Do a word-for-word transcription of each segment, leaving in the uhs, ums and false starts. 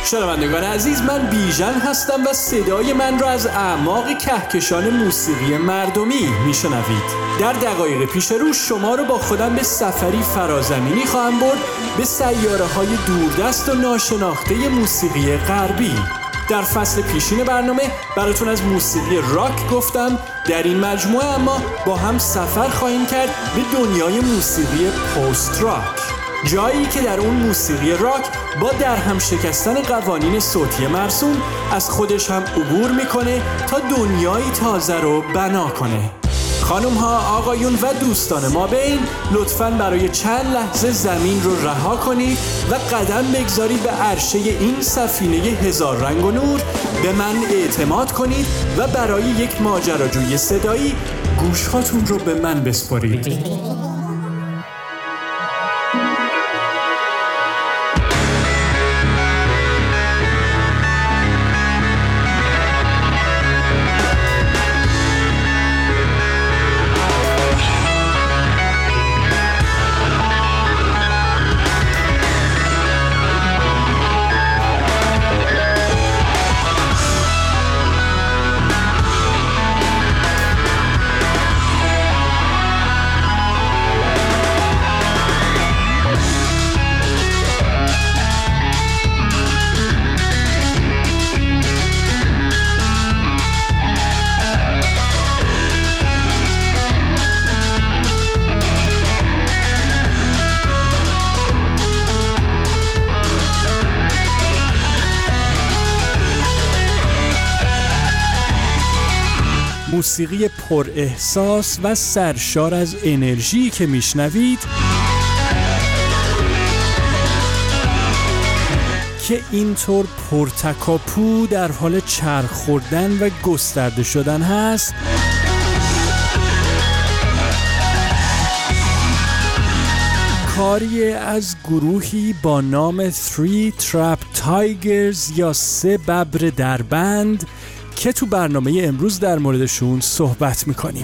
شنوندگان عزیز، من بیژن هستم و صدای من را از اعماق کهکشان موسیقی مردمی میشنوید. در دقایق پیش رو شما رو با خودم به سفری فرازمینی خواهم برد به سیاره‌های دوردست و ناشناخته موسیقی غربی. در فصل پیشین برنامه براتون از موسیقی راک گفتم. در این مجموعه اما با هم سفر خواهیم کرد به دنیای موسیقی پست راک، جایی که در اون موسیقی راک با درهم شکستن قوانین صوتی مرسوم از خودش هم عبور میکنه تا دنیایی تازه رو بنا کنه. خانم ها، آقایون و دوستان ما بین، لطفاً برای چند لحظه زمین رو رها کنید و قدم بگذارید به عرشه این سفینه هزار رنگ و نور. به من اعتماد کنید و برای یک ماجراجوی صدایی گوشهاتون رو به من بسپارید. موسیقی پر احساس و سرشار از انرژی که میشنوید که اینطور پرتکاپو در حال چرخ خوردن و گسترده شدن هست، کاری از گروهی با نام Three Trapped Tigers یا سه ببر در بند که تو برنامه امروز در موردشون صحبت میکنیم.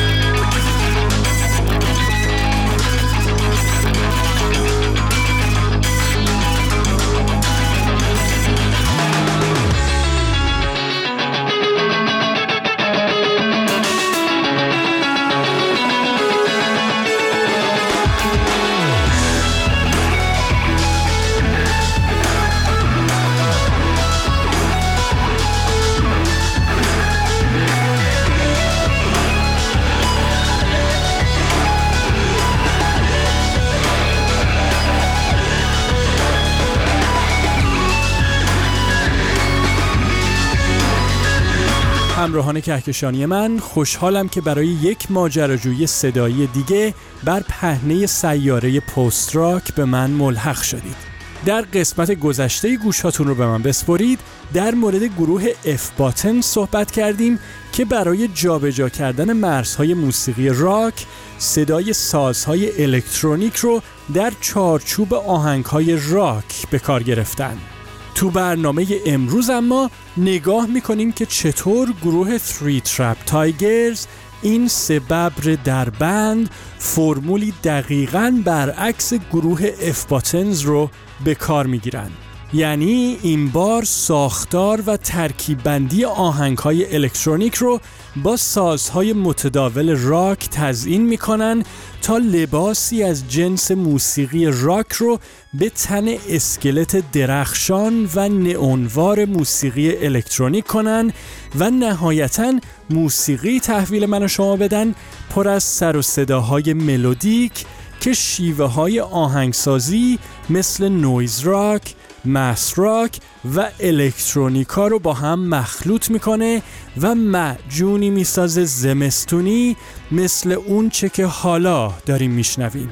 همراهان کهکشانی من، خوشحالم که برای یک ماجراجویی صدایی دیگه بر پهنه سیاره پست راک به من ملحق شدید. در قسمت گذشته گوشاتون رو به من بسپارید در مورد گروه اف باتن صحبت کردیم که برای جابجا کردن مرزهای موسیقی راک صدای سازهای الکترونیک رو در چارچوب آهنگهای راک به کار گرفتن. تو برنامه امروز اما نگاه میکنیم که چطور گروه Three Trapped Tigers، این سه ببر در بند، فرمولی دقیقاً برعکس گروه اف باتنز رو به کار میگیرن. یعنی این بار ساختار و ترکیب بندی آهنگ‌های الکترونیک رو با سازهای متداول راک تزیین میکنن تا لباسی از جنس موسیقی راک رو به تن اسکلت درخشان و نئونوار موسیقی الکترونیک کنن و نهایتاً موسیقی تحویل من و شما بدن پر از سر و صداهای ملودیک که شیوه های آهنگسازی مثل نویز راک، ماس راک و الکترونیکا رو با هم مخلوط میکنه و معجونی میسازه زمستونی مثل اون چه که حالا داریم میشنویم.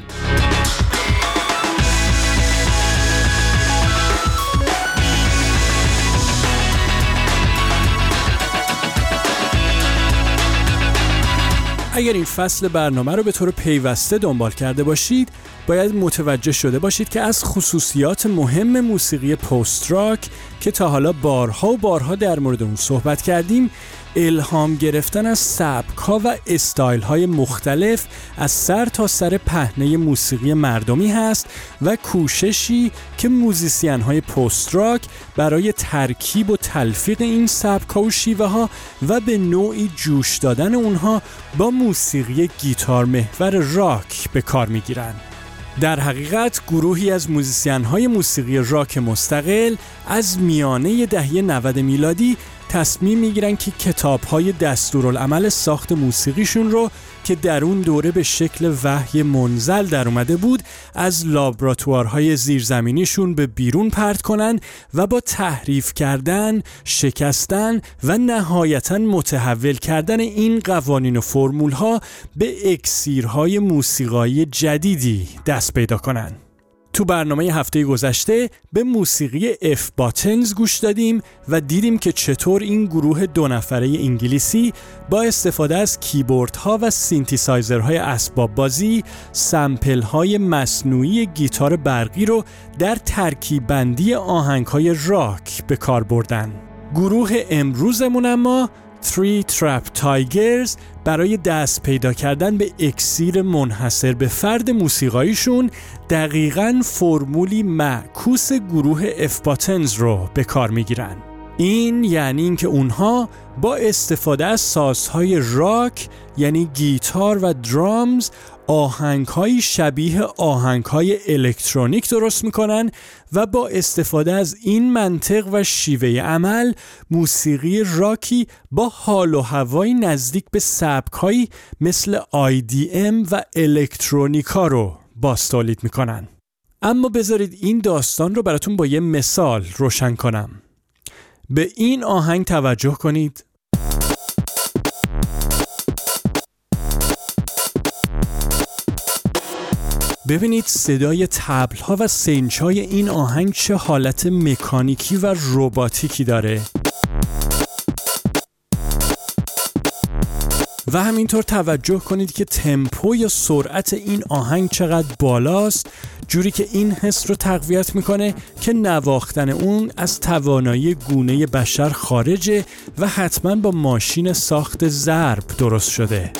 اگر این فصل برنامه رو به طور پیوسته دنبال کرده باشید، باید متوجه شده باشید که از خصوصیات مهم موسیقی پست راک که تا حالا بارها و بارها در مورد اون صحبت کردیم، الهام گرفتن از سبک‌ها و استایل‌های مختلف از سر تا سر پهنه موسیقی مردمی هست و کوششی که موزیسین‌های پست راک برای ترکیب و تلفیق این سبک‌ها و شیوه‌ها و به نوعی جوش دادن اونها با موسیقی گیتار محور راک به کار می‌گیرن. در حقیقت گروهی از موزیسین‌های موسیقی راک مستقل از میانه دهه نود میلادی تصمیم میگیرن که کتاب‌های دستورالعمل ساخت موسیقیشون رو که در اون دوره به شکل وحی منزل در اومده بود از لابراتوارهای زیرزمینیشون به بیرون پرت کنن و با تحریف کردن، شکستن و نهایتاً متحول کردن این قوانین و فرمول‌ها به اکسیرهای موسیقایی جدیدی دست پیدا کنن. تو برنامه هفته گذشته به موسیقی اف باتنز گوش دادیم و دیدیم که چطور این گروه دو نفره انگلیسی با استفاده از کیبوردها و سینتیسایزرهای اسباب بازی سمپل‌های مصنوعی گیتار برقی رو در ترکیب بندی آهنگ‌های راک به کار بردن. گروه امروزمون اما Three Trap Tigers برای دست پیدا کردن به اکسیر منحصر به فرد موسیقاییشون دقیقاً فرمولی معکوس گروه اف باتنز رو به کار میگیرن. این یعنی این که اونها با استفاده از سازهای راک یعنی گیتار و درامز آهنگ‌های شبیه آهنگ‌های الکترونیک درست می‌کنن و با استفاده از این منطق و شیوه عمل موسیقی راکی با حال و هوای نزدیک به سبک‌هایی مثل آی دی ام و الکترونیکا رو باز تولید می‌کنن. اما بذارید این داستان رو براتون با یه مثال روشن کنم. به این آهنگ توجه کنید. ببینید صدای طبل‌ها و سنج‌های این آهنگ چه حالت مکانیکی و رباتیکی داره. و همینطور توجه کنید که تمپو یا سرعت این آهنگ چقدر بالاست، جوری که این حس رو تقویت میکنه که نواختن اون از توانایی گونه بشر خارجه و حتما با ماشین ساخت ضرب درست شده.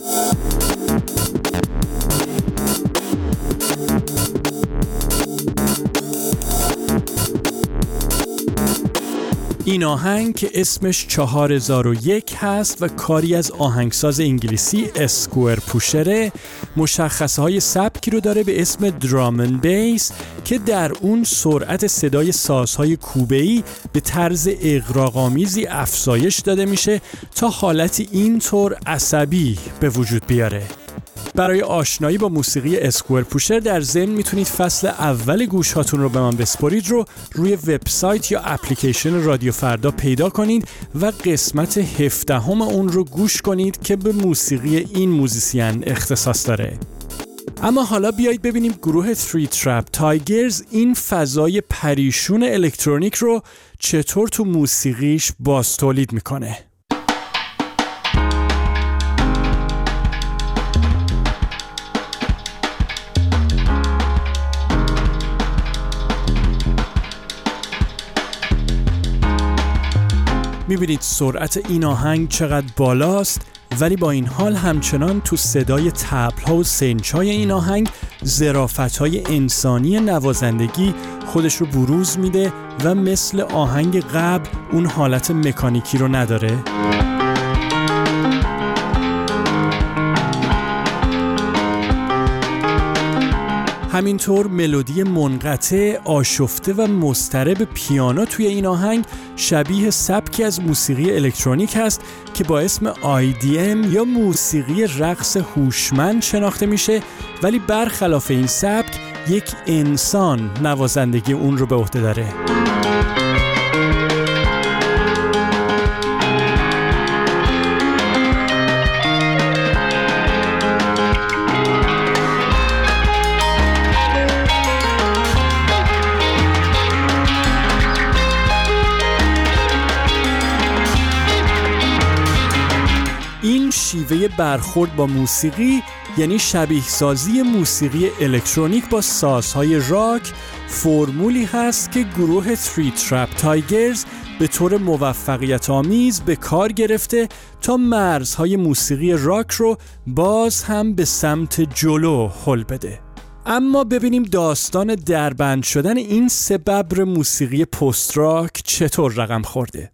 این آهنگ که اسمش چهار هزار و یک هست و کاری از آهنگساز انگلیسی اسکوئر پوشره، مشخصه های سبکی رو داره به اسم درام اند بیس که در اون سرعت صدای سازهای کوبه‌ای به طرز اغراق‌آمیزی افزایش داده میشه تا حالتی اینطور عصبی به وجود بیاره. برای آشنایی با موسیقی اسکوئر پوشر در ضمن میتونید فصل اول گوش هاتون رو به من بسپارید رو روی وبسایت یا اپلیکیشن رادیو فردا پیدا کنید و قسمت هفدهم اون رو گوش کنید که به موسیقی این موزیسین اختصاص داره. اما حالا بیایید ببینیم گروه Three Trap Tigers این فضای پریشون الکترونیک رو چطور تو موسیقیش باز تولید میکنه. میبینید سرعت این آهنگ چقدر بالاست، ولی با این حال همچنان تو صدای طبل‌ها و سنج‌های این آهنگ ظرافت‌های انسانی نوازندگی خودش رو بروز میده و مثل آهنگ قبل اون حالت مکانیکی رو نداره. همینطور ملودی منقطع، آشفته و مضطرب پیانو توی این آهنگ شبیه سبکی از موسیقی الکترونیک هست که با اسم آی دی ام یا موسیقی رقص هوشمند شناخته میشه، ولی برخلاف این سبک یک انسان نوازندگی اون رو به عهده داره. شیوه درباره برخورد با موسیقی، یعنی شبیه سازی موسیقی الکترونیک با سازهای راک، فرمولی هست که گروه تری ترپ تایگرز به طور موفقیت آمیز به کار گرفته تا مرزهای موسیقی راک رو باز هم به سمت جلو هل بده. اما ببینیم داستان دربند شدن این سه ببر موسیقی پست راک چطور رقم خورده.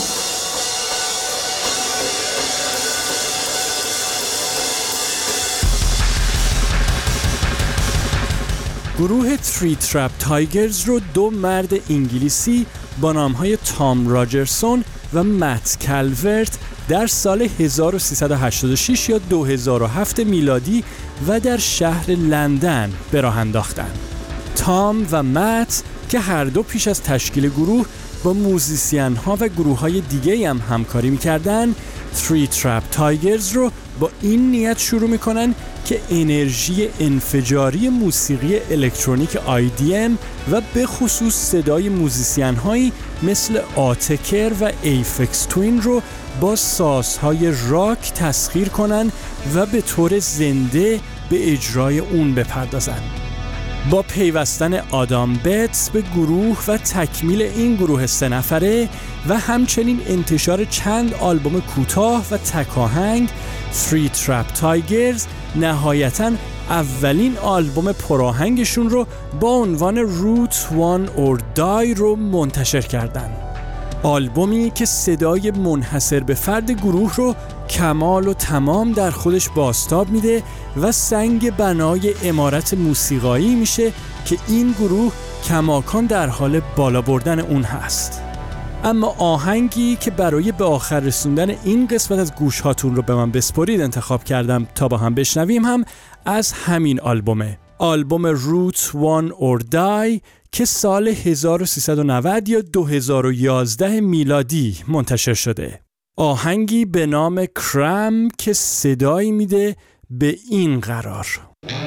گروه تری ترپ تایگرز رو دو مرد انگلیسی با نام‌های تام راجرسون و مت کالورت در سال هزار و سیصد و هشتاد و شش یا دو هزار و هفت میلادی و در شهر لندن به راه انداختند. تام و مت که هر دو پیش از تشکیل گروه با موزیسین‌ها و گروه‌های دیگه‌ای هم همکاری می‌کردند، تری ترپ تایگرز رو با این نیت شروع می‌کنن که انرژی انفجاری موسیقی الکترونیک آی دی ام و به خصوص صدای موزیسین‌هایی مثل آتکر و ایفکس توین رو با سازهای راک تسخیر کنن و به طور زنده به اجرای اون بپردازن. با پیوستن آدام بتس به گروه و تکمیل این گروه سه نفره و همچنین انتشار چند آلبوم کوتاه و تکاهنگ، تری ترپ تایگرز نهایتاً اولین آلبوم پراهنگشون رو با عنوان روت وان اور دای رو منتشر کردن. آلبومی که صدای منحصر به فرد گروه رو کمال و تمام در خودش بازتاب میده و سنگ بنای عمارت موسیقایی میشه که این گروه کماکان در حال بالا بردن اون هست. اما آهنگی که برای به آخر رسوندن این قسمت از گوش هاتون رو به من بسپارید انتخاب کردم تا با هم بشنویم هم از همین آلبومه. آلبوم روت وان اور دای که سال هزار و سیصد و نود یا دو هزار و یازده میلادی منتشر شده. آهنگی به نام کرم که صدایی میده به این قرار.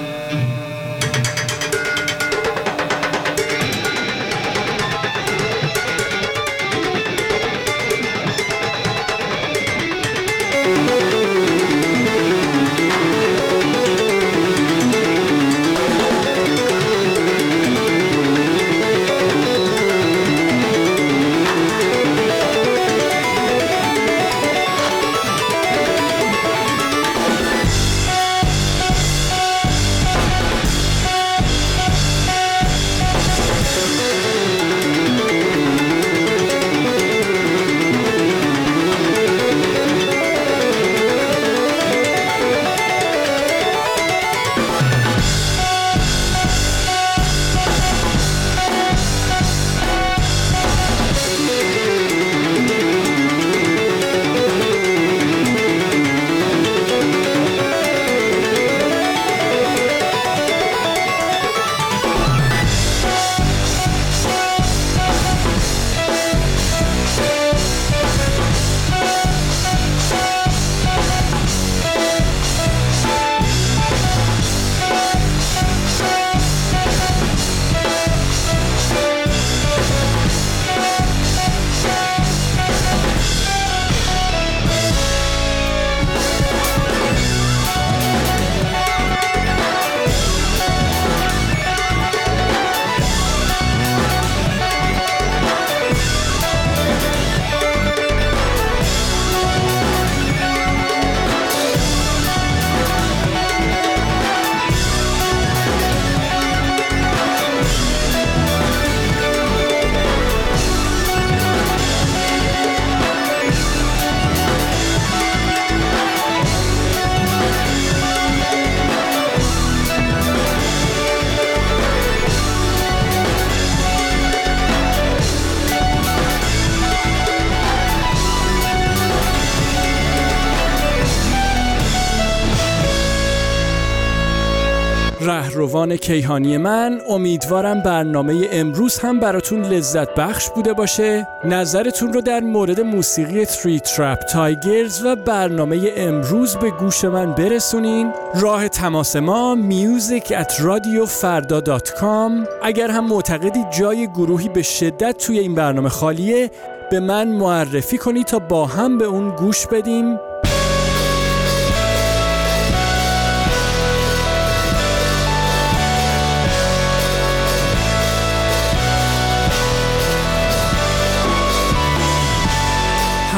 رهروان کیهانی من، امیدوارم برنامه امروز هم براتون لذت بخش بوده باشه. نظرتون رو در مورد موسیقی تری ترپ تایگرز و برنامه امروز به گوش من برسونین. راه تماس ما میوزیک ات رادیو فردا دات کام. اگر هم معتقدی جای گروهی به شدت توی این برنامه خالیه، به من معرفی کنی تا با هم به اون گوش بدیم.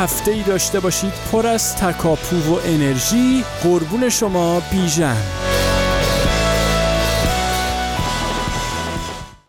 هفته‌ای داشته باشید پر از تکاپو و انرژی. قربون شما بیژن.